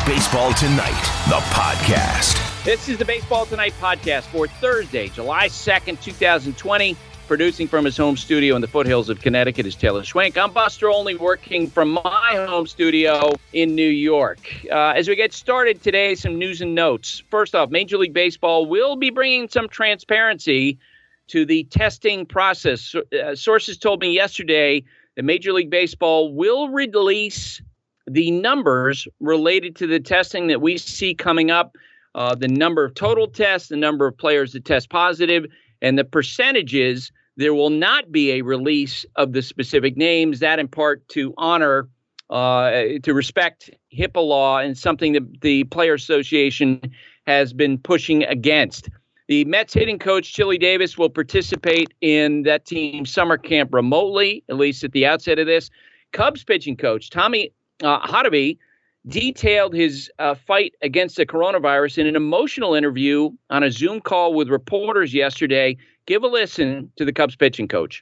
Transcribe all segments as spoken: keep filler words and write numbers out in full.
Baseball Tonight, the podcast. This is the Baseball Tonight podcast for Thursday, July second, twenty twenty. Producing from his home studio in the foothills of Connecticut is Taylor Schwenk. I'm Buster Olney, working from my home studio in New York. Uh, as we get started today, some news and notes. First off, Major League Baseball will be bringing some transparency to the testing process. Uh, sources told me yesterday that Major League Baseball will release the numbers related to the testing that we see coming up, uh, the number of total tests, the number of players that test positive, and the percentages. There will not be a release of the specific names, that in part to honor, uh, to respect HIPAA law, and something that the Player Association has been pushing against. The Mets hitting coach, Chili Davis, will participate in that team's summer camp remotely, at least at the outset of this. Cubs pitching coach, Tommy uh, Hotovy, detailed his uh, fight against the coronavirus in an emotional interview on a Zoom call with reporters yesterday. Give a listen to the Cubs pitching coach.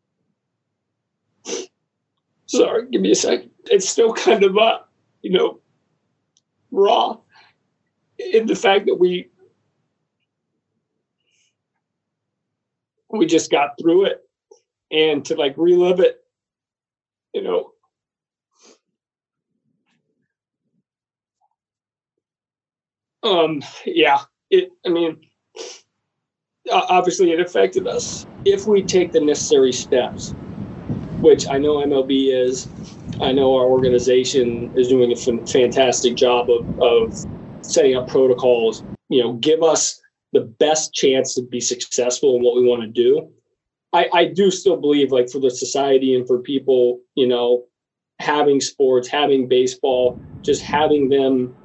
Sorry, give me a second. It's still kind of, uh, you know, raw in the fact that we we just got through it, and to like relive it, you know. Um, yeah, it, I mean, obviously it affected us. If we take the necessary steps, which I know M L B is, I know our organization is doing a f- fantastic job of, of setting up protocols, you know, give us the best chance to be successful in what we want to do. I, I do still believe, like, for the society and for people, you know, having sports, having baseball, just having them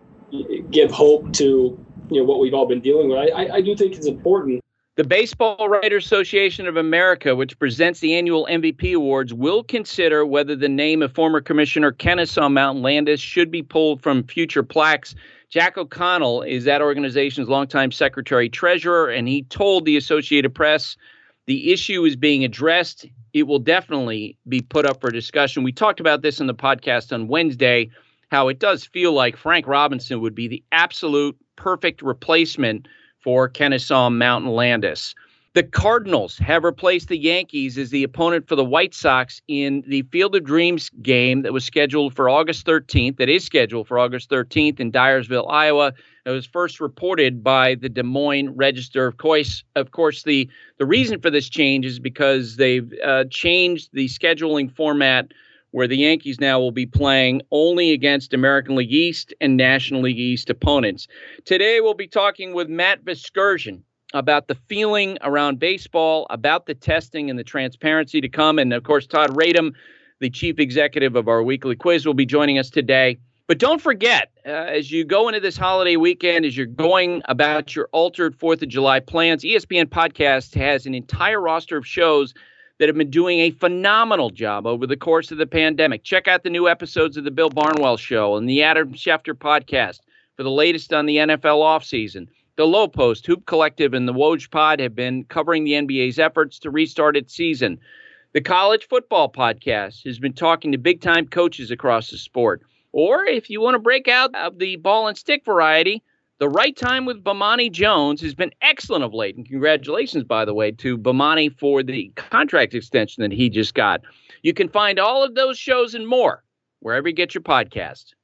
give hope to, you know, what we've all been dealing with. I, I do think it's important. The Baseball Writers Association of America, which presents the annual M V P awards, will consider whether the name of former Commissioner Kennesaw Mountain Landis should be pulled from future plaques. Jack O'Connell is that organization's longtime secretary-treasurer, and he told the Associated Press the issue is being addressed. It will definitely be put up for discussion. We talked about this in the podcast on Wednesday, how it does feel like Frank Robinson would be the absolute perfect replacement for Kennesaw Mountain Landis. The Cardinals have replaced the Yankees as the opponent for the White Sox in the Field of Dreams game that was scheduled for August thirteenth, that is scheduled for August thirteenth in Dyersville, Iowa. It was first reported by the Des Moines Register. Of course, of course, the, the reason for this change is because they've uh, changed the scheduling format, where the Yankees now will be playing only against American League East and National League East opponents. Today, we'll be talking with Matt Vasgersian about the feeling around baseball, about the testing and the transparency to come. And, of course, Todd Radom, the chief executive of our weekly quiz, will be joining us today. But don't forget, uh, as you go into this holiday weekend, as you're going about your altered fourth of July plans, E S P N Podcast has an entire roster of shows that have been doing a phenomenal job over the course of the pandemic. Check out the new episodes of The Bill Barnwell Show and the Adam Schefter Podcast for the latest on the N F L offseason. The Low Post, Hoop Collective, and the Woj Pod have been covering the N B A's efforts to restart its season. The College Football Podcast has been talking to big-time coaches across the sport. Or if you want to break out of the ball and stick variety, The Right Time with Bomani Jones has been excellent of late. And congratulations, by the way, to Bomani for the contract extension that he just got. You can find all of those shows and more wherever you get your podcast.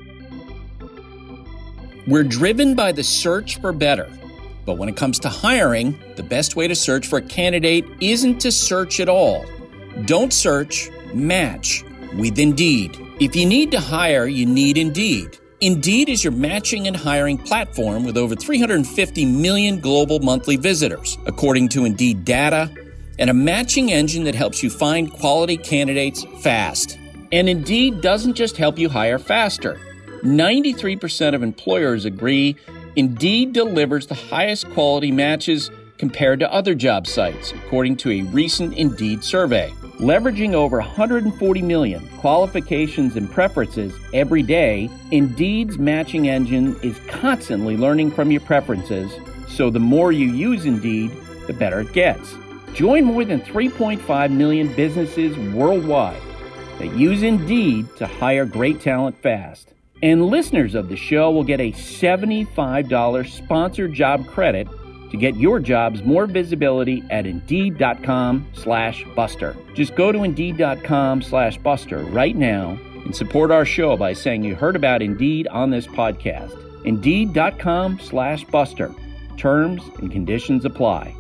We're driven by the search for better. But when it comes to hiring, the best way to search for a candidate isn't to search at all. Don't search, match with Indeed. If you need to hire, you need Indeed. Indeed is your matching and hiring platform with over three hundred fifty million global monthly visitors, according to Indeed data, and a matching engine that helps you find quality candidates fast. And Indeed doesn't just help you hire faster. ninety-three percent of employers agree Indeed delivers the highest quality matches compared to other job sites, according to a recent Indeed survey. Leveraging over one hundred forty million qualifications and preferences every day, Indeed's matching engine is constantly learning from your preferences, so the more you use Indeed, the better it gets. Join more than three point five million businesses worldwide that use Indeed to hire great talent fast. And listeners of the show will get a seventy-five dollars sponsored job credit to get your jobs more visibility at Indeed.com slash Buster. Just go to Indeed.com slash Buster right now and support our show by saying you heard about Indeed on this podcast. Indeed.com slash Buster. Terms and conditions apply.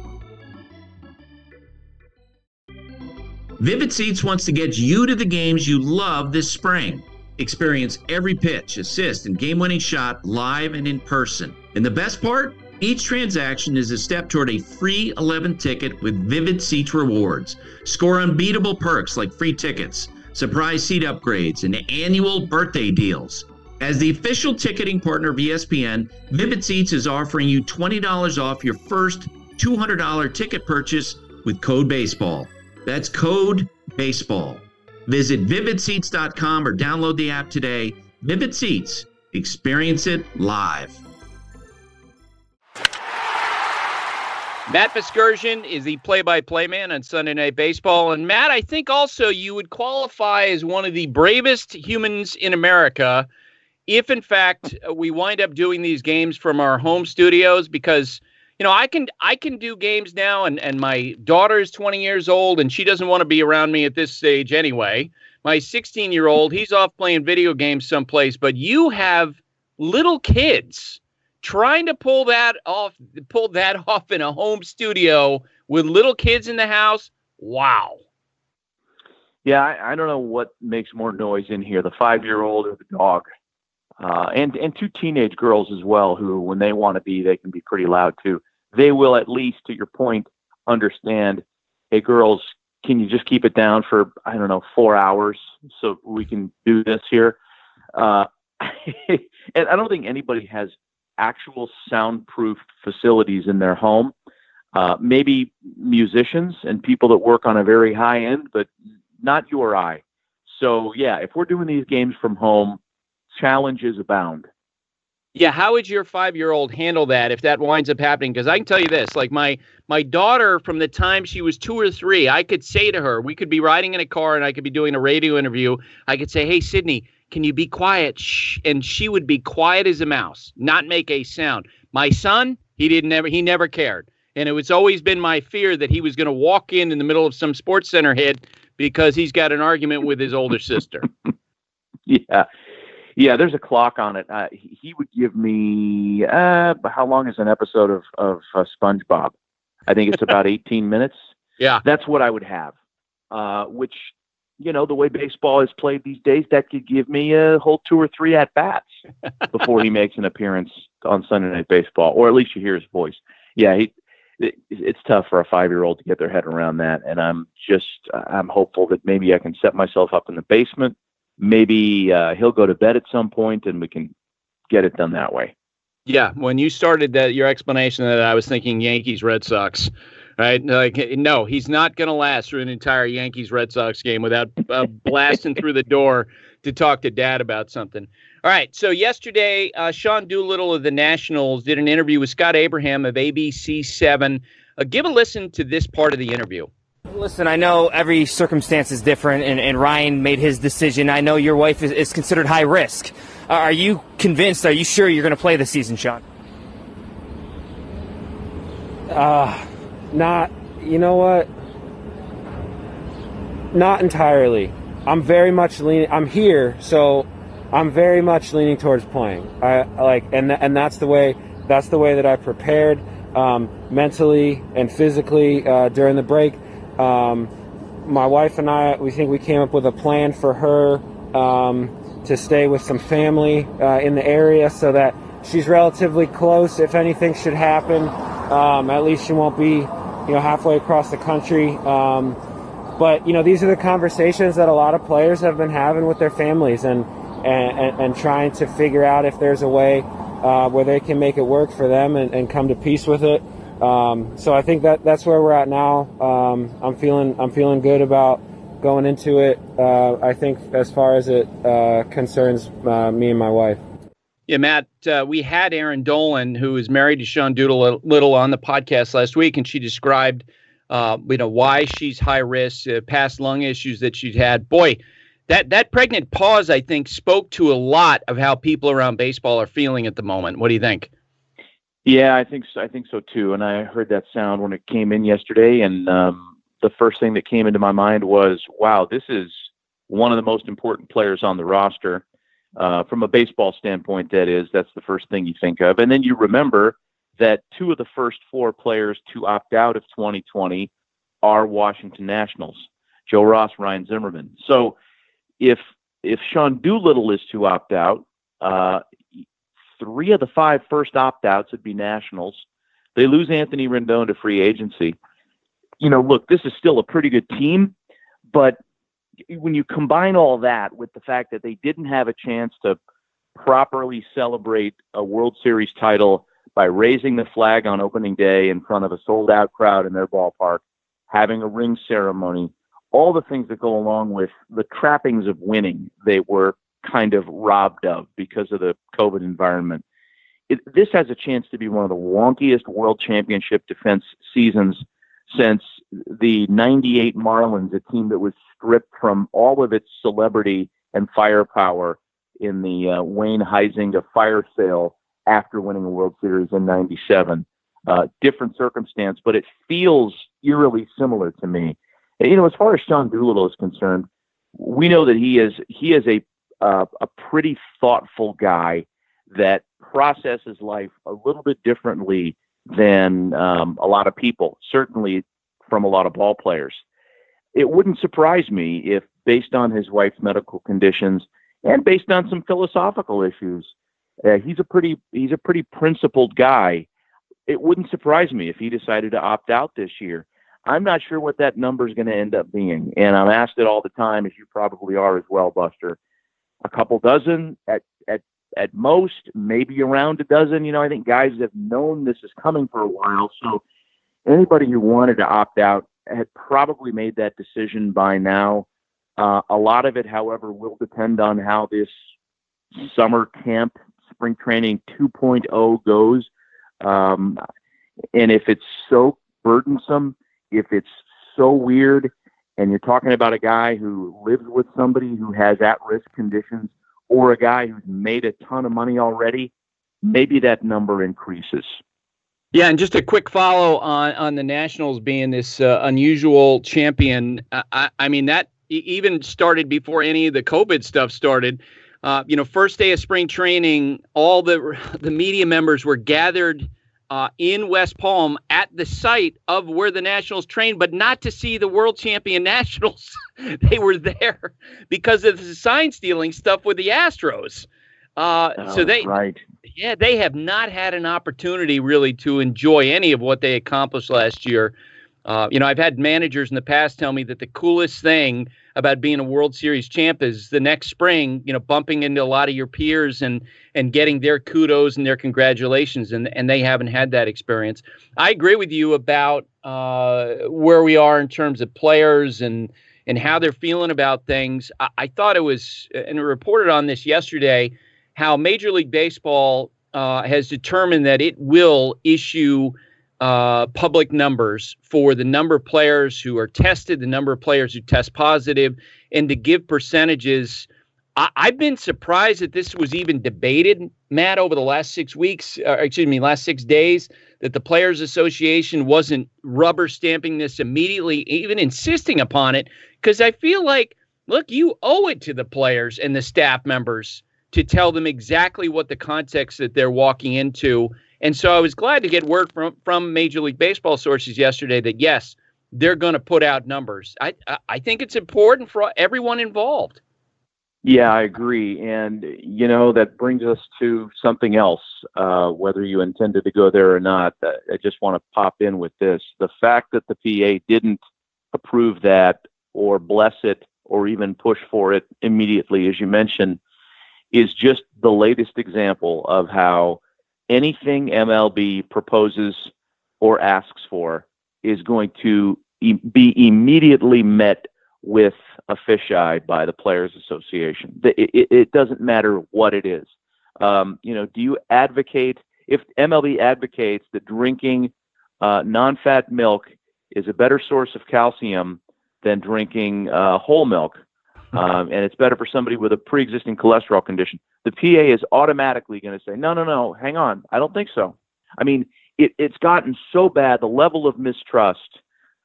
Vivid Seats wants to get you to the games you love this spring. Experience every pitch, assist, and game-winning shot live and in person. And the best part? Each transaction is a step toward a free eleventh ticket with Vivid Seats rewards. Score unbeatable perks like free tickets, surprise seat upgrades, and annual birthday deals. As the official ticketing partner of E S P N, Vivid Seats is offering you twenty dollars off your first two hundred dollars ticket purchase with code BASEBALL. That's code BASEBALL. Visit vivid seats dot com or download the app today. Vivid Seats. Experience it live. Matt Vasgersian is the play-by-play man on Sunday Night Baseball. And Matt, I think also you would qualify as one of the bravest humans in America if, in fact, we wind up doing these games from our home studios, because you know, I can I can do games now, and, and my daughter is twenty years old, and she doesn't want to be around me at this stage anyway. My sixteen-year-old, he's off playing video games someplace, but you have little kids trying to pull that off, pull that off in a home studio with little kids in the house. Wow. Yeah, I, I don't know what makes more noise in here, the five-year-old or the dog. Uh, and, and two teenage girls as well, who, when they want to be, they can be pretty loud too. They will, at least to your point, understand, hey, girls, can you just keep it down for, I don't know, four hours so we can do this here? Uh, and I don't think anybody has actual soundproof facilities in their home. Uh, maybe musicians and people that work on a very high end, but not you or I. So, yeah, if we're doing these games from home, challenges abound. Yeah, how would your five-year-old handle that if that winds up happening? Because I can tell you this, like my my daughter, from the time she was two or three, I could say to her, we could be riding in a car and I could be doing a radio interview. I could say, hey, Sydney, can you be quiet? Shh. And she would be quiet as a mouse, not make a sound. My son, he didn't ever, he never cared. And it was always been my fear that he was going to walk in in the middle of some Sports Center hit because he's got an argument with his older sister. Yeah. Yeah, there's a clock on it. Uh, he, he would give me, uh, how long is an episode of, of uh, SpongeBob? I think it's about eighteen minutes. Yeah. That's what I would have, uh, which, you know, the way baseball is played these days, that could give me a whole two or three at-bats before he makes an appearance on Sunday Night Baseball, or at least you hear his voice. Yeah, he, it, it's tough for a five-year-old to get their head around that, and I'm just, I'm hopeful that maybe I can set myself up in the basement. Maybe uh, he'll go to bed at some point and we can get it done that way. Yeah. When you started that, your explanation of that, I was thinking Yankees, Red Sox, right? Like, no, he's not going to last through an entire Yankees, Red Sox game without uh, blasting through the door to talk to dad about something. All right. So yesterday, uh, Sean Doolittle of the Nationals did an interview with Scott Abraham of A B C seven. Uh, give a listen to this part of the interview. Listen, I know every circumstance is different, and, and Ryan made his decision. I know your wife is, is considered high risk. Uh, are you convinced, are you sure you're going to play this season, Sean? Uh, not, you know what? Not entirely. I'm very much leaning, I'm here, so I'm very much leaning towards playing. I like, and and that's the way, that's the way that I prepared um, mentally and physically uh, during the break. Um, my wife and I, we think we came up with a plan for her um, to stay with some family uh, in the area so that she's relatively close. If anything should happen, um, at least she won't be, you know, halfway across the country. Um, but, you know, these are the conversations that a lot of players have been having with their families and, and, and, and trying to figure out if there's a way uh, where they can make it work for them and, and come to peace with it. Um, so I think that that's where we're at now. Um, I'm feeling I'm feeling good about going into it. Uh, I think as far as it uh, concerns uh, me and my wife. Yeah, Matt, uh, we had Erin Dolan, who is married to Sean Doolittle, on the podcast last week, and she described, uh, you know, why she's high risk, uh, past lung issues that she'd had. Boy, that that pregnant pause, I think, spoke to a lot of how people around baseball are feeling at the moment. What do you think? Yeah, I think so. I think so too. And I heard that sound when it came in yesterday, and um, the first thing that came into my mind was, wow, this is one of the most important players on the roster. Uh, from a baseball standpoint, that is, that's the first thing you think of. And then you remember that two of the first four players to opt out of twenty twenty are Washington Nationals, Joe Ross, Ryan Zimmerman. So if if Sean Doolittle is to opt out, uh, three of the five first opt-outs would be Nationals. They lose Anthony Rendon to free agency. You know, look, this is still a pretty good team, but when you combine all that with the fact that they didn't have a chance to properly celebrate a World Series title by raising the flag on opening day in front of a sold-out crowd in their ballpark, having a ring ceremony, all the things that go along with the trappings of winning, they were kind of robbed of because of the COVID environment. It, this has a chance to be one of the wonkiest World Championship defense seasons since the ninety-eight Marlins, a team that was stripped from all of its celebrity and firepower in the uh, Wayne Huizenga fire sale after winning a World Series in ninety-seven. Uh, different circumstance, but it feels eerily similar to me. And, you know, as far as Sean Doolittle is concerned, we know that he is he is a uh, a pretty thoughtful guy that processes life a little bit differently than um, a lot of people, certainly from a lot of ball players. It wouldn't surprise me if, based on his wife's medical conditions and based on some philosophical issues, uh, he's a pretty he's a pretty principled guy. It wouldn't surprise me if he decided to opt out this year. I'm not sure what that number is going to end up being, and I'm asked it all the time, as you probably are as well, Buster. A couple dozen at at at most, maybe around a dozen. You know, I think guys have known this is coming for a while, so anybody who wanted to opt out had probably made that decision by now. Uh, a lot of it, however, will depend on how this summer camp, spring training two point oh goes. Um, and if it's so burdensome, if it's so weird, and you're talking about a guy who lives with somebody who has at-risk conditions, or a guy who's made a ton of money already, maybe that number increases. Yeah, and just a quick follow on, on the Nationals being this uh, unusual champion. I, I mean, that even started before any of the COVID stuff started. Uh, you know, first day of spring training, all the the media members were gathered uh, in West Palm at the site of where the Nationals trained, but not to see the world champion Nationals. They were there because of the sign stealing stuff with the Astros. Uh, oh, so they, right. yeah, they have not had an opportunity really to enjoy any of what they accomplished last year. Uh, you know, I've had managers in the past tell me that the coolest thing about being a World Series champ is the next spring, you know, bumping into a lot of your peers and and getting their kudos and their congratulations, and and they haven't had that experience. I agree with you about uh, where we are in terms of players and and how they're feeling about things. I, I thought it was, and I reported on this yesterday, how Major League Baseball uh, has determined that it will issue Uh, public numbers for the number of players who are tested, the number of players who test positive, and to give percentages. I- I've been surprised that this was even debated, Matt, over the last six weeks, uh, excuse me, last six days, that the Players Association wasn't rubber stamping this immediately, even insisting upon it, because I feel like, look, you owe it to the players and the staff members to tell them exactly what the context that they're walking into. And so I was glad to get word from, from Major League Baseball sources yesterday that, yes, they're going to put out numbers. I I think it's important for everyone involved. Yeah, I agree. And, you know, that brings us to something else, uh, whether you intended to go there or not. I just want to pop in with this. The fact that the P A didn't approve that or bless it or even push for it immediately, as you mentioned, is just the latest example of how anything M L B proposes or asks for is going to e- be immediately met with a fisheye by the Players Association. It, it, it doesn't matter what it is. Um, you know, do you advocate, if M L B advocates that drinking uh, non-fat milk is a better source of calcium than drinking uh, whole milk, um, and it's better for somebody with a pre-existing cholesterol condition, the P A is automatically going to say, no, no, no, hang on, I don't think so. I mean, it, it's gotten so bad, the level of mistrust,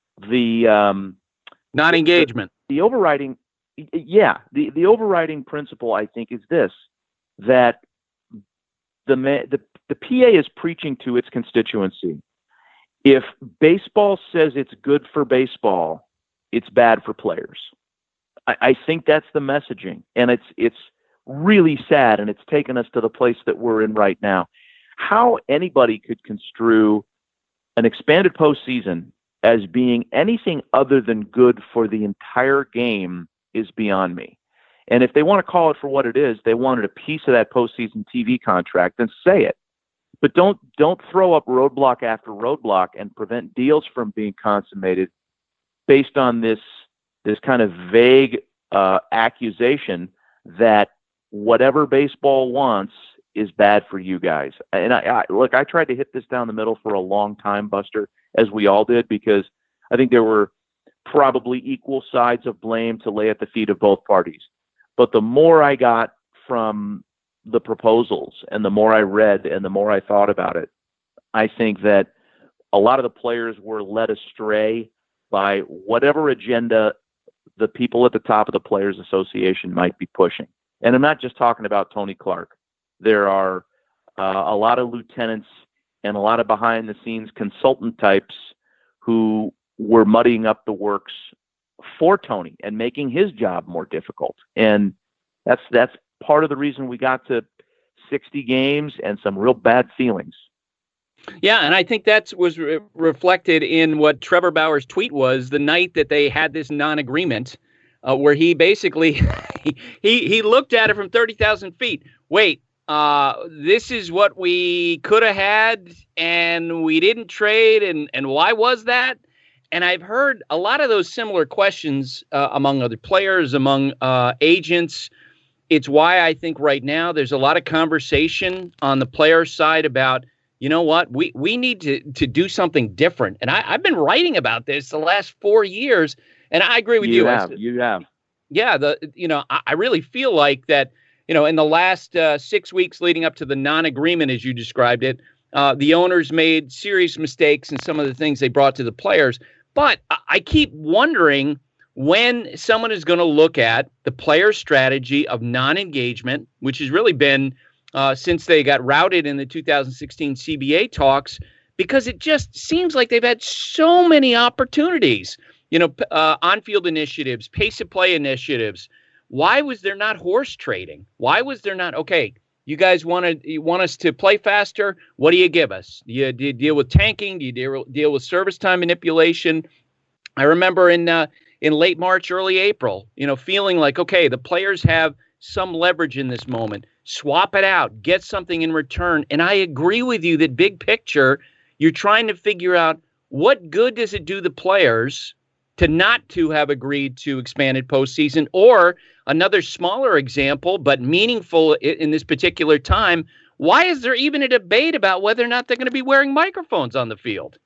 the um, non-engagement, the, the overriding, yeah, the, the overriding principle, I think, is this, that the, the the P A is preaching to its constituency. If baseball says it's good for baseball, it's bad for players. I, I think that's the messaging, and it's it's really sad, and it's taken us to the place that we're in right now. How anybody could construe an expanded postseason as being anything other than good for the entire game is beyond me. And if they want to call it for what it is, they wanted a piece of that postseason T V contract, then say it. But don't don't throw up roadblock after roadblock and prevent deals from being consummated based on this this kind of vague uh, accusation that whatever baseball wants is bad for you guys. And I, I look, I tried to hit this down the middle for a long time, Buster, as we all did, because I think there were probably equal sides of blame to lay at the feet of both parties. But the more I got from the proposals and the more I read and the more I thought about it, I think that a lot of the players were led astray by whatever agenda the people at the top of the Players Association might be pushing. And I'm not just talking about Tony Clark. There are uh, a lot of lieutenants and a lot of behind the scenes consultant types who were muddying up the works for Tony and making his job more difficult. And that's that's part of the reason we got to sixty games and some real bad feelings. Yeah, and I think that was re- reflected in what Trevor Bauer's tweet was the night that they had this non-agreement, uh, where he basically he he looked at it from thirty thousand feet. Wait, uh, this is what we could have had, and we didn't trade, and and why was that? And I've heard a lot of those similar questions uh, among other players, among uh, agents. It's why I think right now there's a lot of conversation on the player side about, you know what, we we need to to do something different. And I, I've been writing about this the last four years, and I agree with you. You have, you have. Yeah, the you know I, I really feel like that. You know, in the last uh, six weeks leading up to the non-agreement, as you described it, uh, the owners made serious mistakes in some of the things they brought to the players. But I keep wondering when someone is going to look at the player strategy of non-engagement, which has really been uh, since they got routed in the two thousand sixteen C B A talks, because it just seems like they've had so many opportunities, you know, uh, on-field initiatives, pace of play initiatives. Why was there not horse trading? Why was there not, okay, you guys want to you want us to play faster? What do you give us? Do you, do you deal with tanking? Do you deal, deal with service time manipulation? I remember in uh, in late March, early April, you know, feeling like, okay, the players have some leverage in this moment. Swap it out, get something in return. And I agree with you that big picture, you're trying to figure out what good does it do the players to not to have agreed to expanded postseason, or another smaller example, but meaningful in this particular time. Why is there even a debate about whether or not they're going to be wearing microphones on the field?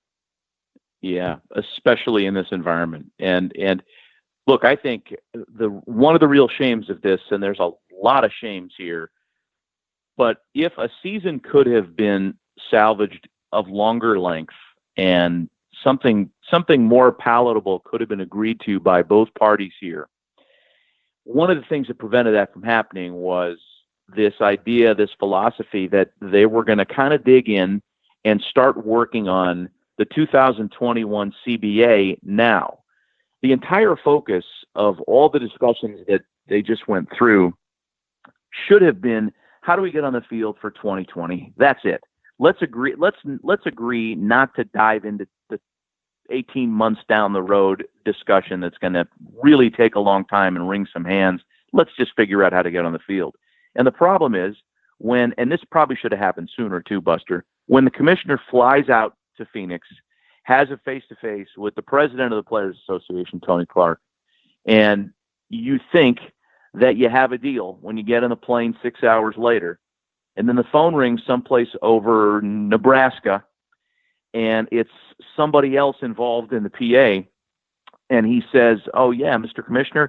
Yeah, especially in this environment. And and look, I think the one of the real shames of this, and there's a lot of shames here, but if a season could have been salvaged of longer length and something something more palatable could have been agreed to by both parties here, one of the things that prevented that from happening was this idea, this philosophy that they were going to kind of dig in and start working on the two thousand twenty-one C B A now. The entire focus of all the discussions that they just went through should have been, how do we get on the field for twenty twenty? That's it. Let's agree. Let's let's agree not to dive into the eighteen months down the road discussion that's going to really take a long time and wring some hands. Let's just figure out how to get on the field. And the problem is when, and this probably should have happened sooner too, Buster, when the commissioner flies out to Phoenix, has a face-to-face with the president of the Players Association, Tony Clark, and you think that you have a deal when you get on the plane six hours later, and then the phone rings someplace over Nebraska, and it's somebody else involved in the P A, and he says, oh yeah, Mister Commissioner,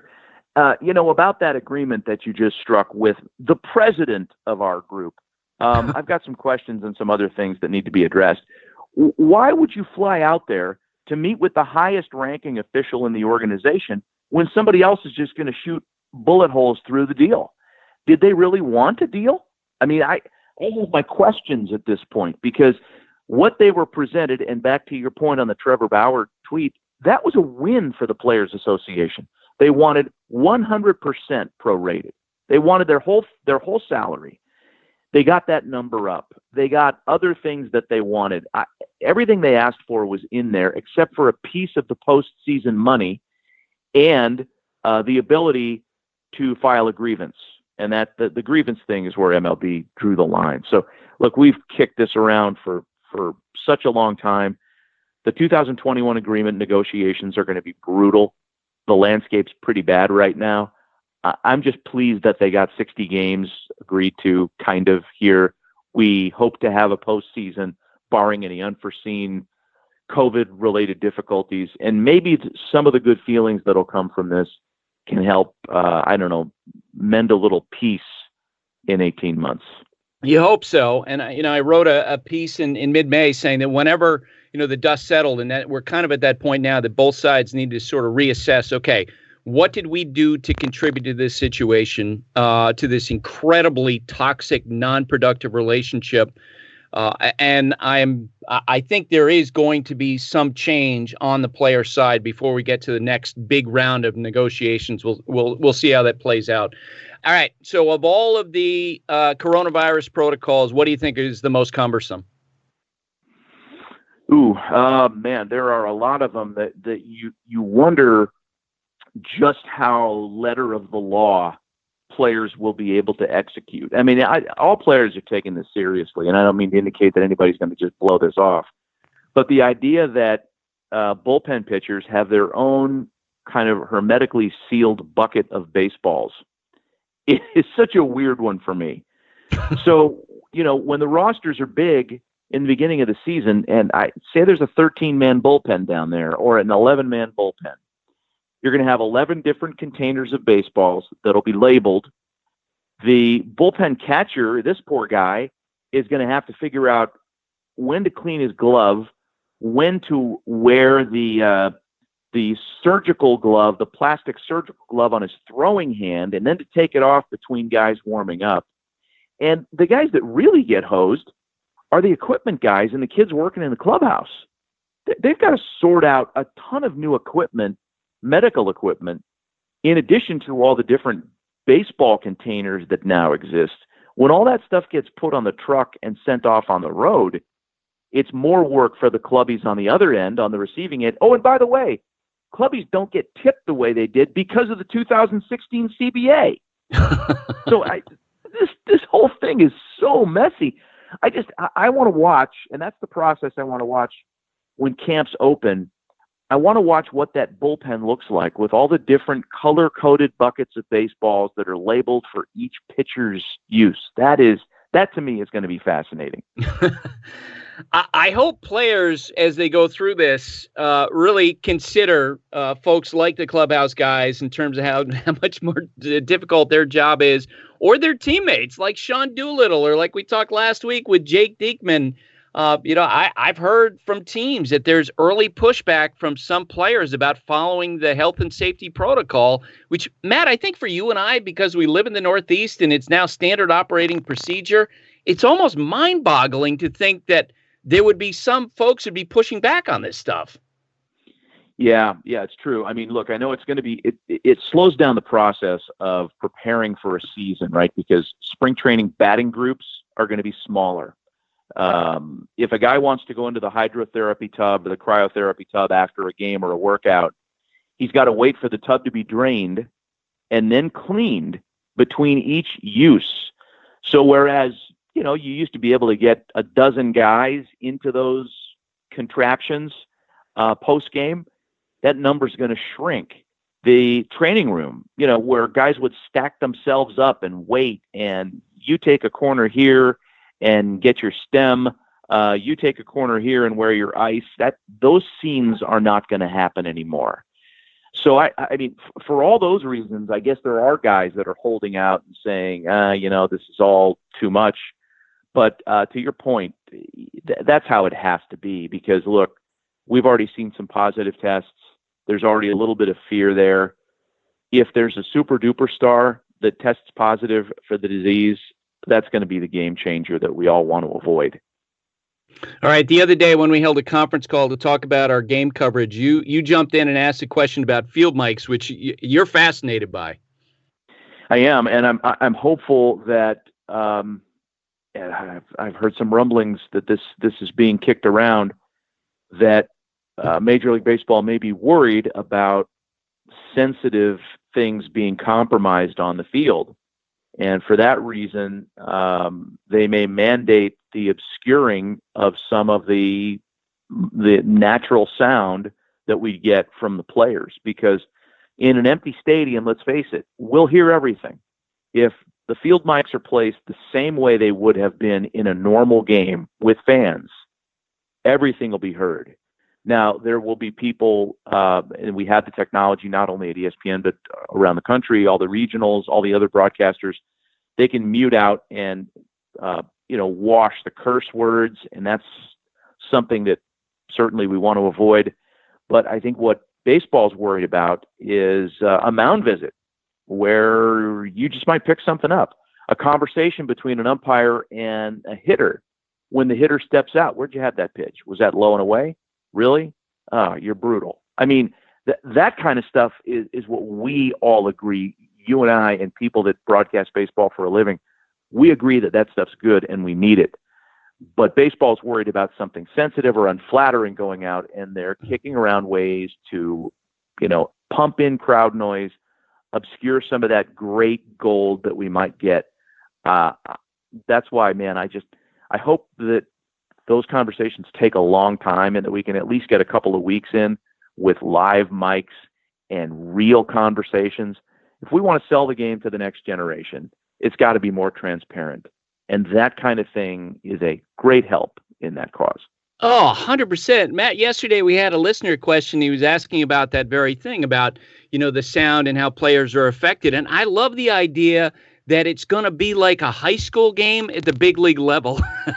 Uh, you know, about that agreement that you just struck with the president of our group, um, I've got some questions and some other things that need to be addressed. W- why would you fly out there to meet with the highest ranking official in the organization when somebody else is just going to shoot bullet holes through the deal? Did they really want a deal? I mean, I, I have my questions at this point, because what they were presented, and back to your point on the Trevor Bauer tweet, that was a win for the Players Association. They wanted one hundred percent prorated. They wanted their whole their whole salary. They got that number up. They got other things that they wanted. I, everything they asked for was in there, except for a piece of the postseason money and uh, the ability to file a grievance. And that the, the grievance thing is where M L B drew the line. So, look, we've kicked this around for, for such a long time. The two thousand twenty-one agreement negotiations are going to be brutal. The landscape's pretty bad right now. Uh, I'm just pleased that they got sixty games agreed to kind of here. We hope to have a postseason, barring any unforeseen COVID-related difficulties. And maybe some of the good feelings that'll come from this can help, uh, I don't know, mend a little peace in eighteen months. You hope so. And, you know, I wrote a, a piece in, in mid-May saying that whenever, you know, the dust settled, and that we're kind of at that point now that both sides need to sort of reassess, okay, what did we do to contribute to this situation, uh, to this incredibly toxic, non-productive relationship? Uh, and I'm, I think there is going to be some change on the player side before we get to the next big round of negotiations. We'll, we'll, we'll see how that plays out. All right. So of all of the uh, coronavirus protocols, what do you think is the most cumbersome? Ooh, uh, man, there are a lot of them that, that you, you wonder just how letter of the law players will be able to execute. I mean, I, all players are taking this seriously, and I don't mean to indicate that anybody's going to just blow this off. But the idea that uh, bullpen pitchers have their own kind of hermetically sealed bucket of baseballs is such a weird one for me. So, you know, when the rosters are big in the beginning of the season, and I say there's a thirteen-man bullpen down there or an eleven-man bullpen, you're going to have eleven different containers of baseballs that'll be labeled. The bullpen catcher, this poor guy, is going to have to figure out when to clean his glove, when to wear the uh, the surgical glove, the plastic surgical glove on his throwing hand, and then to take it off between guys warming up. And the guys that really get hosed are the equipment guys and the kids working in the clubhouse. They've got to sort out a ton of new equipment, medical equipment, in addition to all the different baseball containers that now exist. When all that stuff gets put on the truck and sent off on the road, it's more work for the clubbies on the other end, on the receiving end. Oh, and by the way, clubbies don't get tipped the way they did because of the two thousand sixteen C B A. So I, this this whole thing is so messy. I just I, I want to watch, and that's the process I want to watch when camps open. I want to watch what that bullpen looks like with all the different color-coded buckets of baseballs that are labeled for each pitcher's use. That is, that to me is going to be fascinating. I hope players, as they go through this, uh, really consider uh, folks like the clubhouse guys in terms of how, how much more difficult their job is, or their teammates like Sean Doolittle, or like we talked last week with Jake Diekman. Uh, you know, I, I've heard from teams that there's early pushback from some players about following the health and safety protocol, which, Matt, I think for you and I, because we live in the Northeast and it's now standard operating procedure, it's almost mind-boggling to think that there would be some folks who'd be pushing back on this stuff. Yeah, yeah, it's true. I mean, look, I know it's going to be, it, it slows down the process of preparing for a season, right? Because spring training batting groups are going to be smaller. Um, if a guy wants to go into the hydrotherapy tub or the cryotherapy tub after a game or a workout, he's got to wait for the tub to be drained and then cleaned between each use. So whereas, you know, you used to be able to get a dozen guys into those contraptions uh, post-game, that number's going to shrink. The training room, you know, where guys would stack themselves up and wait, and you take a corner here and get your stem, uh, you take a corner here and wear your ice, that those scenes are not going to happen anymore. So, I, I mean, f- for all those reasons, I guess there are guys that are holding out and saying, uh, you know, this is all too much. But uh, to your point, th- that's how it has to be because, look, we've already seen some positive tests. There's already a little bit of fear there. If there's a super duper star that tests positive for the disease, that's going to be the game changer that we all want to avoid. All right. The other day when we held a conference call to talk about our game coverage, you you jumped in and asked a question about field mics, which y- you're fascinated by. I am, and I'm I'm hopeful that um, and I've I've heard some rumblings that this this is being kicked around that uh, Major League Baseball may be worried about sensitive things being compromised on the field. And for that reason, um, they may mandate the obscuring of some of the the natural sound that we get from the players. Because in an empty stadium, let's face it, we'll hear everything. If the field mics are placed the same way they would have been in a normal game with fans, everything will be heard. Now, there will be people, uh, and we have the technology not only at E S P N, but around the country, all the regionals, all the other broadcasters, they can mute out and, uh, you know, wash the curse words. And that's something that certainly we want to avoid. But I think what baseball's worried about is uh, a mound visit where you just might pick something up, a conversation between an umpire and a hitter. When the hitter steps out, where'd you have that pitch? Was that low and away? Really? Oh, you're brutal. I mean, th- that kind of stuff is, is what we all agree, you and I and people that broadcast baseball for a living, we agree that that stuff's good and we need it. But baseball's worried about something sensitive or unflattering going out, and they're kicking around ways to, you know, pump in crowd noise, obscure some of that great gold that we might get. Uh, that's why, man, I just, I hope that those conversations take a long time and that we can at least get a couple of weeks in with live mics and real conversations. If we want to sell the game to the next generation, it's got to be more transparent. And that kind of thing is a great help in that cause. Oh, one hundred percent. Matt, yesterday we had a listener question. He was asking about that very thing, about, you know, the sound and how players are affected. And I love the idea that it's going to be like a high school game at the big league level,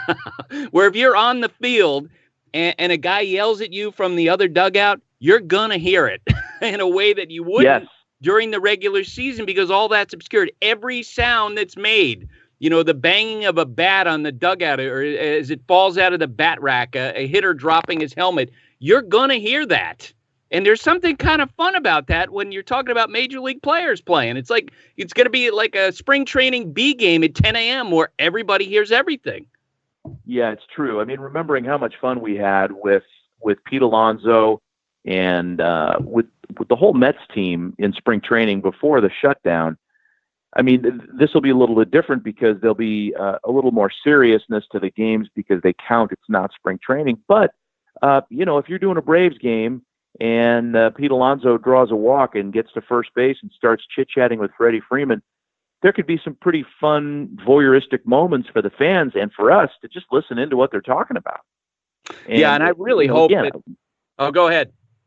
where if you're on the field and, and a guy yells at you from the other dugout, you're going to hear it in a way that you wouldn't yes. during the regular season, because all that's obscured. Every sound that's made, you know, the banging of a bat on the dugout or as it falls out of the bat rack, a, a hitter dropping his helmet, you're going to hear that. And there's something kind of fun about that when you're talking about major league players playing. It's like it's going to be like a spring training B game at ten a.m. where everybody hears everything. Yeah, it's true. I mean, remembering how much fun we had with with Pete Alonso and uh, with with the whole Mets team in spring training before the shutdown. I mean, th- this will be a little bit different because there'll be uh, a little more seriousness to the games because they count. It's not spring training. But, uh, you know, if you're doing a Braves game and uh, Pete Alonso draws a walk and gets to first base and starts chit-chatting with Freddie Freeman, there could be some pretty fun voyeuristic moments for the fans and for us to just listen into what they're talking about. And, yeah, and I really you know, hope again, that... Oh, go ahead.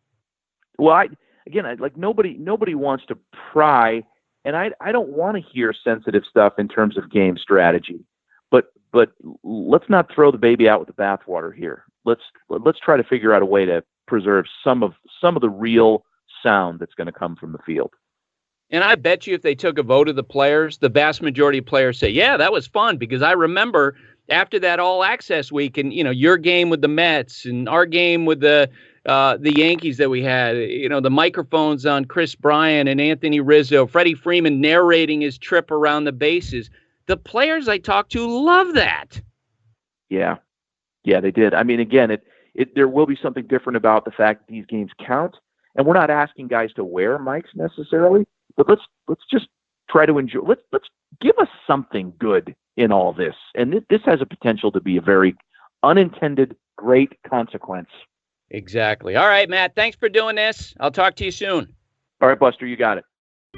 Well, I, again, I, like nobody nobody wants to pry, and I I don't want to hear sensitive stuff in terms of game strategy. But but let's not throw the baby out with the bathwater here. Let's let's try to figure out a way to preserve some of some of the real sound that's going to come from the field. And I bet you if they took a vote of the players, the vast majority of players say, yeah, that was fun, because I remember after that all access week and, you know, your game with the Mets and our game with the uh, the Yankees that we had, you know, the microphones on Chris Bryant and Anthony Rizzo, Freddie Freeman narrating his trip around the bases. The players I talked to love that. Yeah. Yeah, they did. I mean, again, it, It, there will be something different about the fact that these games count, and we're not asking guys to wear mics necessarily, but let's let's just try to enjoy. Let's let's give us something good in all this, and th- this has a potential to be a very unintended great consequence. Exactly. All right, Matt. Thanks for doing this. I'll talk to you soon. All right, Buster. You got it.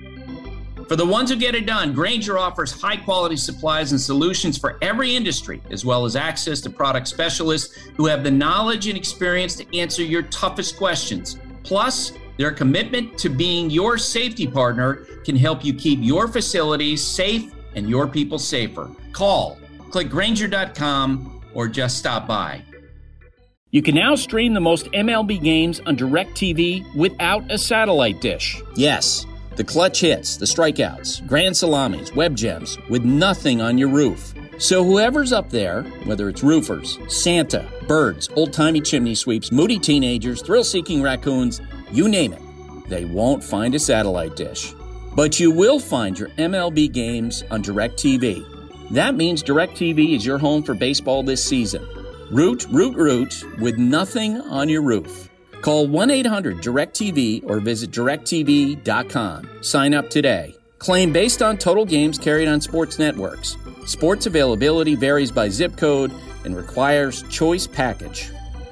For the ones who get it done, Grainger offers high-quality supplies and solutions for every industry, as well as access to product specialists who have the knowledge and experience to answer your toughest questions. Plus, Their commitment to being your safety partner can help you keep your facilities safe and your people safer. Call, click Grainger dot com, or just stop by. You can now stream the most M L B games on DirecTV without a satellite dish. Yes, the clutch hits, the strikeouts, grand salamis, web gems, with nothing on your roof. So whoever's up there, whether it's roofers, Santa, birds, old-timey chimney sweeps, moody teenagers, thrill-seeking raccoons, you name it, they won't find a satellite dish. But you will find your M L B games on DirecTV. That means DirecTV is your home for baseball this season. Root, root, root, with nothing on your roof. Call one eight hundred direct T V or visit direct T V dot com. Sign up today. Claim based on total games carried on sports networks. Sports availability varies by zip code and requires choice package.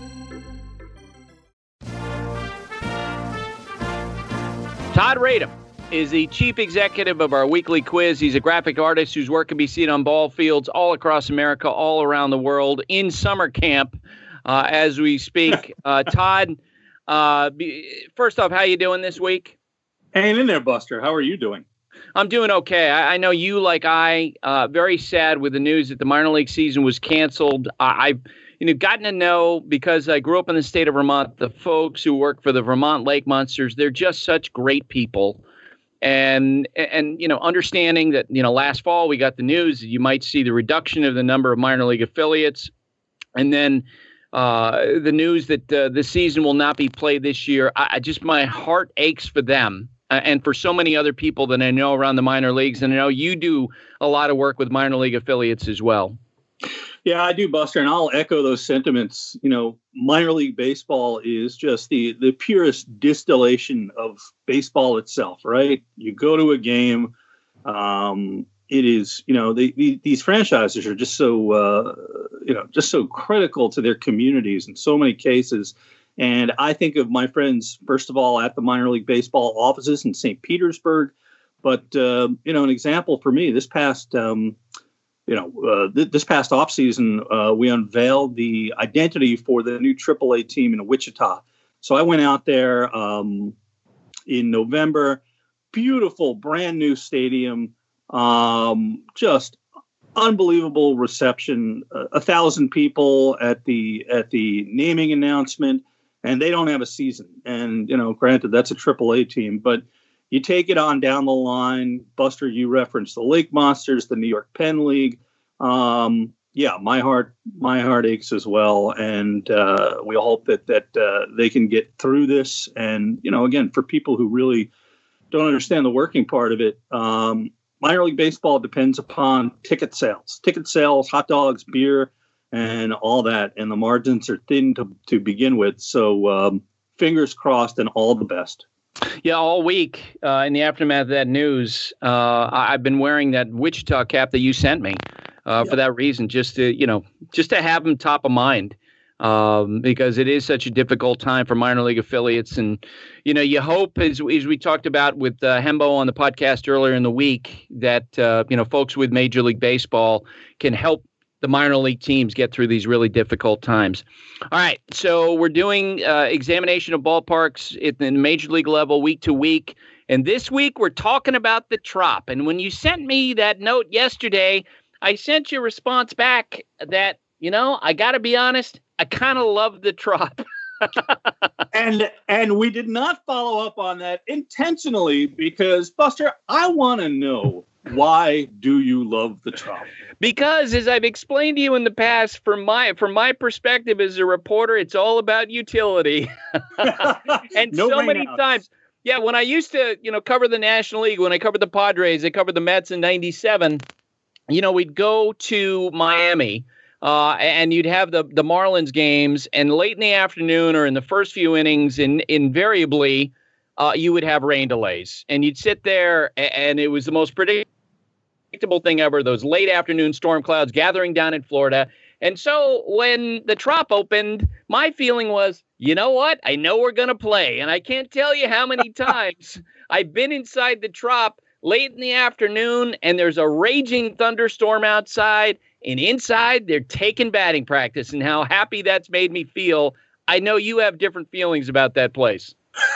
Todd Radom is the chief executive of our weekly quiz. He's a graphic artist whose work can be seen on ball fields all across America, all around the world, in summer camp uh, as we speak. Uh, Todd, uh, first off, how you doing this week? Hanging in there, Buster. How are you doing? I'm doing okay. I, I know you, like I, uh, very sad with the news that the minor league season was canceled. I, I've you know, gotten to know, because I grew up in the state of Vermont, the folks who work for the Vermont Lake Monsters. They're just such great people. And, and you know, understanding that, you know, last fall we got the news that you might see the reduction of the number of minor league affiliates. And then uh, the news that uh, the season will not be played this year. I, I just, my heart aches for them. Uh, and for so many other people that I know around the minor leagues. And I know you do a lot of work with minor league affiliates as well. Yeah, I do, Buster, and I'll echo those sentiments. You know, minor league baseball is just the, the purest distillation of baseball itself, right? You go to a game, um, it is, you know, the, the, these franchises are just so, uh, you know, just so critical to their communities in so many cases. And I think of my friends, first of all, at the minor league baseball offices in Saint Petersburg. But, uh, you know, an example for me, this past, um, you know, uh, th- this past offseason, uh, we unveiled the identity for the new triple A team in Wichita. So I went out there um, in November, beautiful, brand new stadium, um, just unbelievable reception, uh, a thousand people at the at the naming announcement. And they don't have a season. And, you know, granted, that's a triple A team. But you take it on down the line. Buster, you referenced the Lake Monsters, the New York Penn League. Um, yeah, my heart my heart aches as well. And uh, we hope that, that uh, they can get through this. And, you know, again, for people who really don't understand the working part of it, um, minor league baseball depends upon ticket sales. Ticket sales, hot dogs, beer, and all that, and the margins are thin to, to begin with. So um, fingers crossed and all the best. Yeah, all week uh, in the aftermath of that news, uh, I've been wearing that Wichita cap that you sent me uh, yep. for that reason, just to, you know, just to have them top of mind, um, because it is such a difficult time for minor league affiliates. And, you know, you hope, as, as we talked about with uh, Hembo on the podcast earlier in the week, that, uh, you know, folks with Major League Baseball can help the minor league teams get through these really difficult times. All right, so we're doing uh, examination of ballparks at the major league level week to week. And this week we're talking about the Trop. And when you sent me that note yesterday, I sent you a response back that, you know, I got to be honest, I kind of love the Trop. and and we did not follow up on that intentionally because, Buster, I want to know, why do you love the Trop? Because, as I've explained to you in the past, from my from my perspective as a reporter, it's all about utility. and no so many outs. times, yeah, when I used to, you know, cover the National League, when I covered the Padres, I covered the Mets in ninety-seven, you know, we'd go to Miami uh, and you'd have the, the Marlins games, and late in the afternoon or in the first few innings, in, invariably, uh, you would have rain delays. And you'd sit there, and it was the most predictable predictable thing ever, those late afternoon storm clouds gathering down in Florida. And so when the Trop opened, my feeling was, you know what? I know we're going to play. And I can't tell you how many times I've been inside the Trop late in the afternoon, and there's a raging thunderstorm outside, and inside they're taking batting practice, and how happy that's made me feel. I know you have different feelings about that place.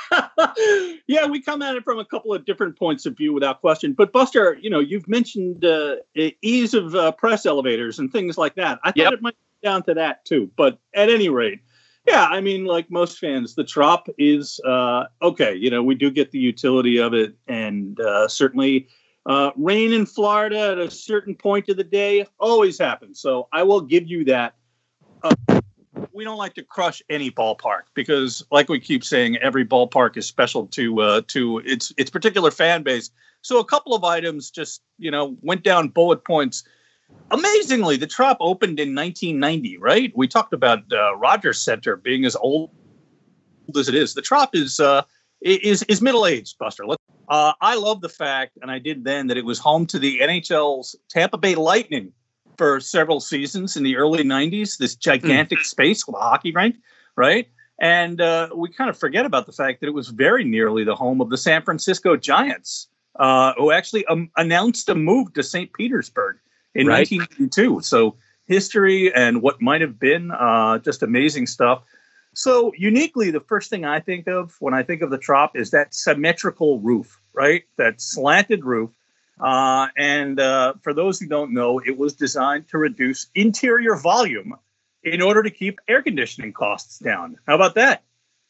Yeah, we come at it from a couple of different points of view without question. But Buster, you know, you've mentioned uh, ease of uh, press elevators and things like that. I thought yep. it might be down to that too. But at any rate, yeah, I mean, like most fans, the Trop is uh, okay. You know, we do get the utility of it, and uh, certainly uh, rain in Florida at a certain point of the day always happens. So I will give you that. Uh, we don't like to crush any ballpark because, like we keep saying, every ballpark is special to uh, to its its particular fan base. So a couple of items just, you know, went down bullet points. Amazingly, the Trop opened in nineteen ninety, right? We talked about uh, Rogers Center being as old as it is. The Trop is uh, is is middle aged, Buster. Let's, uh, I love the fact, and I did then, that it was home to the N H L's Tampa Bay Lightning for several seasons in the early nineties, this gigantic mm. space with a hockey rink, right? And uh, we kind of forget about the fact that it was very nearly the home of the San Francisco Giants, uh, who actually um, announced a move to Saint Petersburg in right. nineteen ninety-two. So history and what might have been, uh, just amazing stuff. So uniquely, the first thing I think of when I think of the Trop is that symmetrical roof, right? That slanted roof. Uh, and uh, for those who don't know, it was designed to reduce interior volume in order to keep air conditioning costs down. How about that?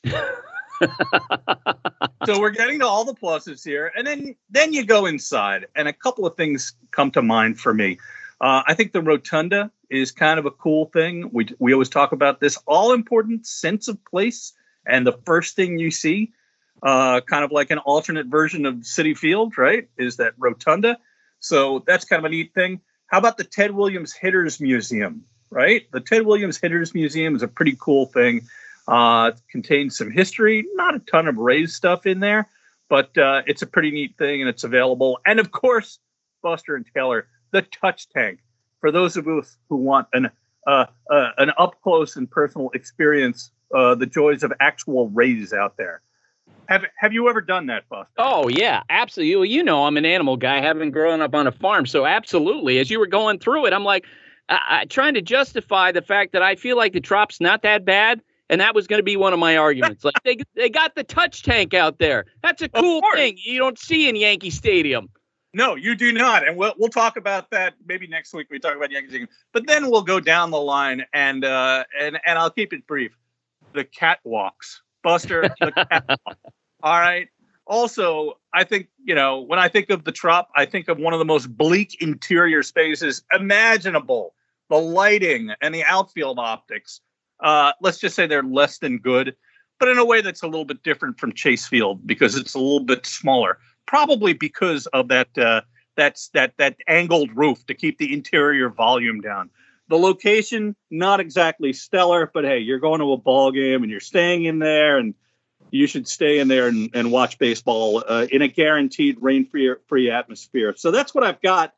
So we're getting to all the pluses here. And then, then you go inside, and a couple of things come to mind for me. Uh, I think the rotunda is kind of a cool thing. We, we always talk about this all-important sense of place, and the first thing you see, Uh, kind of like an alternate version of Citi Field, right, is that rotunda. So that's kind of a neat thing. How about the Ted Williams Hitters Museum, right? The Ted Williams Hitters Museum is a pretty cool thing. Uh, it contains some history, not a ton of Rays stuff in there, but uh, it's a pretty neat thing, and it's available. And, of course, Buster and Taylor, the touch tank. For those of us who want an uh, uh, an up-close and personal experience, uh, the joys of actual Rays out there. Have Have you ever done that, Buster? Oh, yeah, absolutely. Well, you know, I'm an animal guy, having grown up on a farm. So absolutely. As you were going through it, I'm like, I, I, trying to justify the fact that I feel like the Trop's not that bad. And that was going to be one of my arguments. Like they they got the touch tank out there. That's a cool thing you don't see in Yankee Stadium. No, you do not. And we'll we'll talk about that maybe next week. We talk about Yankee Stadium. But then we'll go down the line, and uh, and and I'll keep it brief. The catwalks. Buster, the catwalk. All right. Also, I think, you know, when I think of the Trop, I think of one of the most bleak interior spaces imaginable. The lighting and the outfield optics. Uh, let's just say they're less than good, but in a way that's a little bit different from Chase Field because it's a little bit smaller. Probably because of that uh, that's that that angled roof to keep the interior volume down. The location, not exactly stellar, but hey, you're going to a ball game and you're staying in there, and you should stay in there and, and watch baseball uh, in a guaranteed rain-free free atmosphere. So that's what I've got.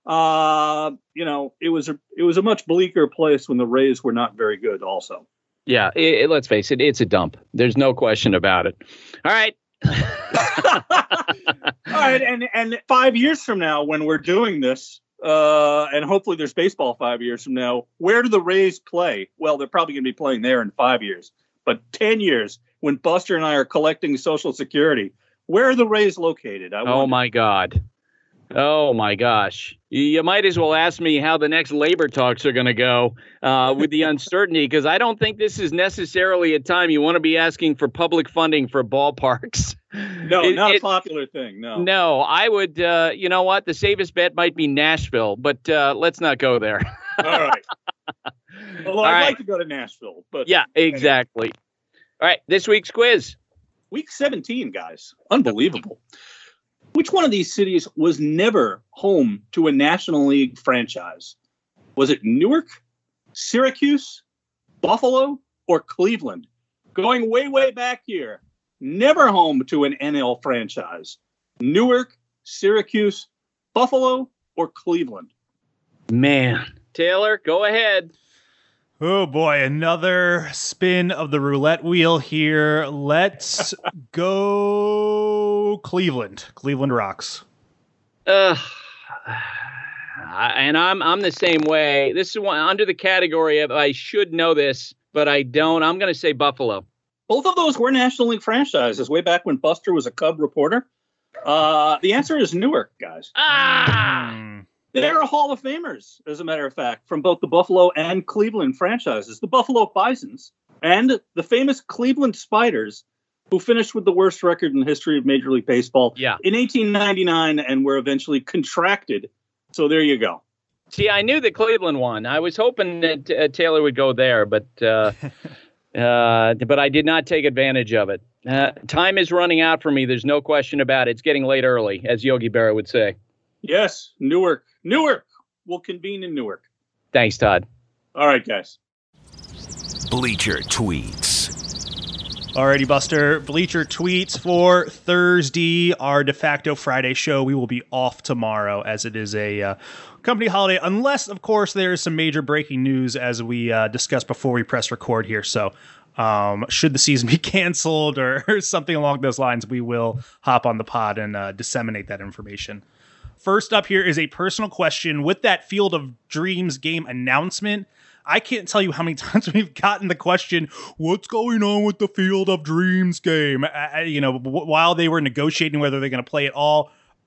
Uh, you know, it was a it was a much bleaker place when the Rays were not very good. Also, yeah. It, it, let's face it, it's a dump. There's no question about it. All right. All right, and and five years from now, when we're doing this, uh, and hopefully there's baseball five years from now, where do the Rays play? Well, they're probably going to be playing there in five years, but ten years, when Buster and I are collecting Social Security, where are the Rays located? I oh wonder. my God. Oh, my gosh. You might as well ask me how the next labor talks are going to go uh, with the uncertainty, because I don't think this is necessarily a time you want to be asking for public funding for ballparks. No, it, not it, a popular thing. No, no, I would. Uh, you know what? The safest bet might be Nashville, but uh, let's not go there. All right. Although All I'd right. like to go to Nashville, but yeah, exactly. All right. This week's quiz. Week seventeen, guys. Unbelievable. Which one of these cities was never home to a National League franchise? Was it Newark, Syracuse, Buffalo, or Cleveland? Going way, way back here. Never home to an N L franchise. Newark, Syracuse, Buffalo, or Cleveland? Man. Taylor, go ahead. Oh, boy. Another spin of the roulette wheel here. Let's go Cleveland. Cleveland rocks. Uh, and I'm I'm the same way. This is one under the category of I should know this, but I don't. I'm going to say Buffalo. both of those were National League franchises way back when Buster was a Cub reporter. Uh, the answer is Newark, guys. Ah! They're Hall of Famers, as a matter of fact, from both the Buffalo and Cleveland franchises. The Buffalo Bisons and the famous Cleveland Spiders, who finished with the worst record in the history of Major League Baseball yeah. in eighteen ninety-nine and were eventually contracted. So there you go. See, I knew that Cleveland won. I was hoping that uh, Taylor would go there, but uh, uh, but I did not take advantage of it. Uh, time is running out for me. There's no question about it. It's getting late early, as Yogi Berra would say. Yes, Newark. Newark. We'll convene in Newark. Thanks, Todd. All right, guys. Bleacher Tweets. Alrighty, Buster. Bleacher Tweets for Thursday, our de facto Friday show. We will be off tomorrow as it is a uh, company holiday, unless, of course, there is some major breaking news as we uh, discussed before we press record here. So um, should the season be canceled or, or something along those lines, we will hop on the pod and uh, disseminate that information. First up here is a personal question. With that Field of Dreams game announcement, I can't tell you how many times we've gotten the question, what's going on with the Field of Dreams game? Uh, you know, w- while they were negotiating whether they're going to play it all.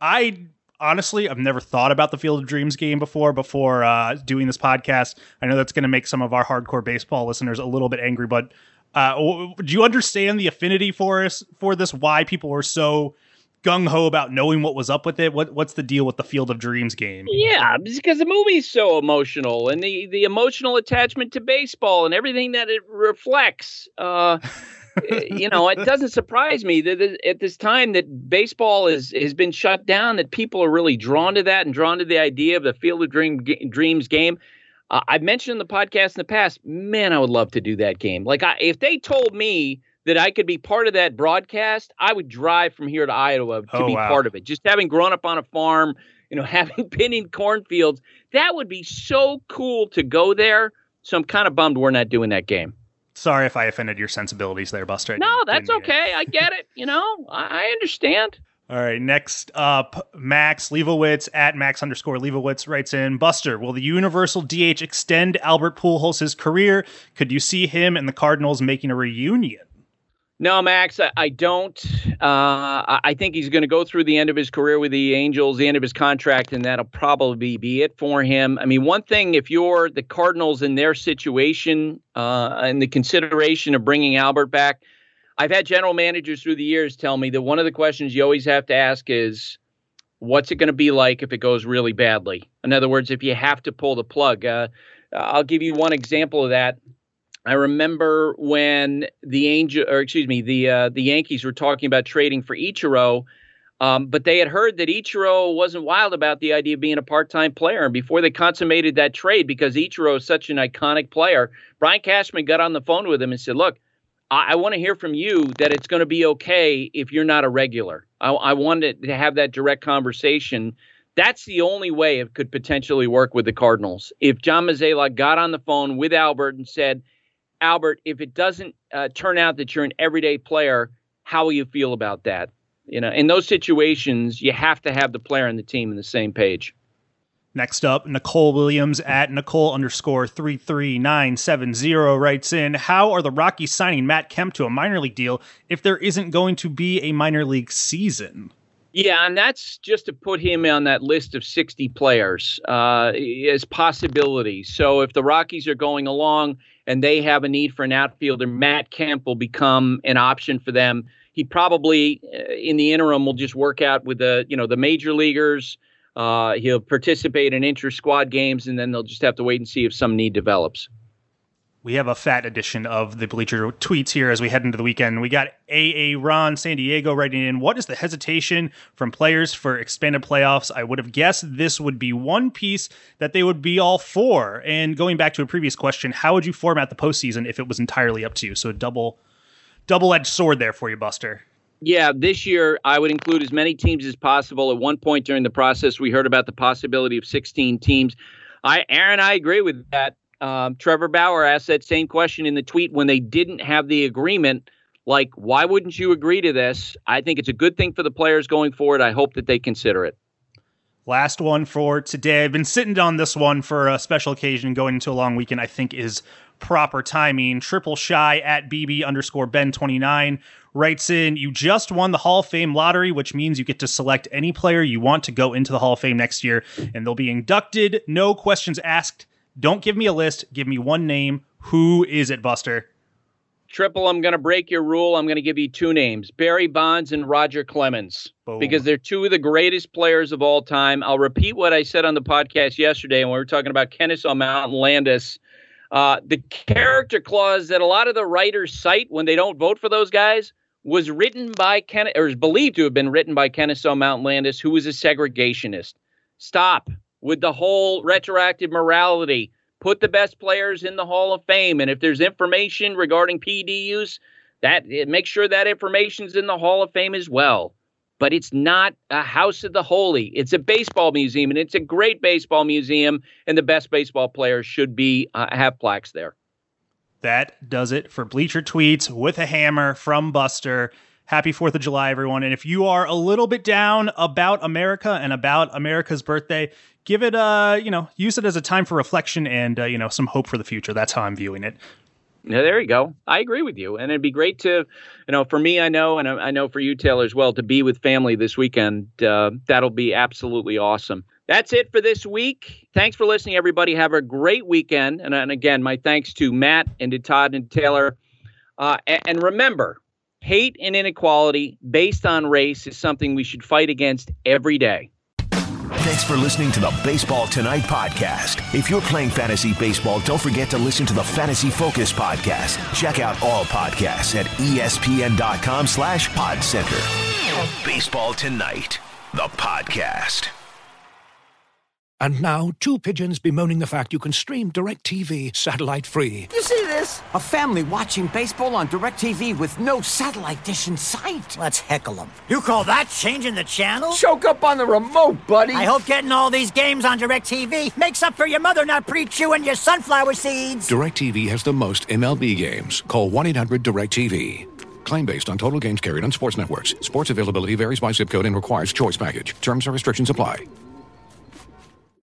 I honestly, I've never thought about the Field of Dreams game before, before uh, doing this podcast. I know that's going to make some of our hardcore baseball listeners a little bit angry, but uh, do you understand the affinity for us, for this, why people were so gung-ho about knowing what was up with it? What What's the deal with the Field of Dreams game? Yeah, because the movie's so emotional, and the, the emotional attachment to baseball and everything that it reflects. Uh, you know, it doesn't surprise me that at this time that baseball is, has been shut down, that people are really drawn to that and drawn to the idea of the Field of Dream, Dreams game. Uh, I've mentioned in the podcast in the past, man, I would love to do that game. Like, I, if they told me that I could be part of that broadcast, I would drive from here to Iowa to oh, be wow. part of it. Just having grown up on a farm, you know, having been in cornfields, that would be so cool to go there. So I'm kind of bummed we're not doing that game. Sorry if I offended your sensibilities there, Buster. No, that's okay. I get it. You know, I, I understand. All right, next up, Max Leibowitz at Max underscore Leibowitz writes in, Buster, will the Universal D H extend Albert Pujols' career? Could you see him and the Cardinals making a reunion? No, Max, I, I don't. Uh, I think he's going to go through the end of his career with the Angels, the end of his contract, and that'll probably be it for him. I mean, one thing, if you're the Cardinals in their situation uh, and the consideration of bringing Albert back, I've had general managers through the years tell me that one of the questions you always have to ask is, what's it going to be like if it goes really badly? In other words, if you have to pull the plug. Uh, I'll give you one example of that. I remember when the Angel, or excuse me, the uh, the Yankees were talking about trading for Ichiro, um, but they had heard that Ichiro wasn't wild about the idea of being a part-time player. And before they consummated that trade, because Ichiro is such an iconic player, Brian Cashman got on the phone with him and said, "Look, I, I want to hear from you that it's going to be okay if you're not a regular. I, I wanted to have that direct conversation." That's the only way it could potentially work with the Cardinals. If John Mozeliak got on the phone with Albert and said, Albert, if it doesn't uh, turn out that you're an everyday player, how will you feel about that? You know, in those situations, you have to have the player and the team on the same page. Next up, Nicole Williams at Nicole underscore three three nine seven zero writes in, how are the Rockies signing Matt Kemp to a minor league deal if there isn't going to be a minor league season? Yeah, and that's just to put him on that list of sixty players uh, as possibilities. So if the Rockies are going along and they have a need for an outfielder, Matt Kemp will become an option for them. He probably, uh, in the interim, will just work out with the, you know, the major leaguers. Uh, he'll participate in inter-squad games, and then they'll just have to wait and see if some need develops. We have a fat edition of the Bleacher Tweets here as we head into the weekend. We got A A Ron San Diego writing in, what is the hesitation from players for expanded playoffs? I would have guessed this would be one piece that they would be all for. And going back to a previous question, how would you format the postseason if it was entirely up to you? So a double, double-edged sword there for you, Buster. Yeah, this year I would include as many teams as possible. At one point during the process, we heard about the possibility of sixteen teams. I, Aaron, I agree with that. Um, Trevor Bauer asked that same question in the tweet when they didn't have the agreement. Like, why wouldn't you agree to this? I think it's a good thing for the players going forward. I hope that they consider it. Last one for today. I've been sitting on this one for a special occasion going into a long weekend. I think is proper timing. Triple Shy at B B underscore Ben twenty-nine writes in, you just won the Hall of Fame lottery, which means you get to select any player you want to go into the Hall of Fame next year, and they'll be inducted. No questions asked. Don't give me a list. Give me one name. Who is it, Buster? Triple, I'm going to break your rule. I'm going to give you two names, Barry Bonds and Roger Clemens, Boom. because they're two of the greatest players of all time. I'll repeat what I said on the podcast yesterday when we were talking about Kennesaw Mountain Landis. Uh, the character clause that a lot of the writers cite when they don't vote for those guys was written by Ken, or is believed to have been written by Kennesaw Mountain Landis, who was a segregationist. Stop with the whole retroactive morality. Put the best players in the Hall of Fame. And if there's information regarding P E D use, that make sure that information's in the Hall of Fame as well. But it's not a house of the holy. It's a baseball museum, and it's a great baseball museum, and the best baseball players should be uh, have plaques there. That does it for Bleacher Tweets with a hammer from Buster. Happy fourth of July, everyone. And if you are a little bit down about America and about America's birthday, give it a, you know, use it as a time for reflection and, uh, you know, some hope for the future. That's how I'm viewing it. Yeah, there you go. I agree with you. And it'd be great to, you know, for me, I know, and I know for you, Taylor, as well, to be with family this weekend. Uh, that'll be absolutely awesome. That's it for this week. Thanks for listening, everybody. Have a great weekend. And, and again, my thanks to Matt and to Todd and Taylor. Uh, and, and remember, hate and inequality based on race is something we should fight against every day. Thanks for listening to the Baseball Tonight podcast. If you're playing fantasy baseball, don't forget to listen to the Fantasy Focus podcast. Check out all podcasts at espn.com slash pod center. Baseball Tonight, the podcast. And now, two pigeons bemoaning the fact you can stream DirecTV satellite-free. You see this? A family watching baseball on DirecTV with no satellite dish in sight. Let's heckle them. You call that changing the channel? Choke up on the remote, buddy. I hope getting all these games on DirecTV makes up for your mother not pre-chewing your sunflower seeds. DirecTV has the most M L B games. Call one eight hundred direct T V. Claim based on total games carried on sports networks. Sports availability varies by zip code and requires choice package. Terms and restrictions apply.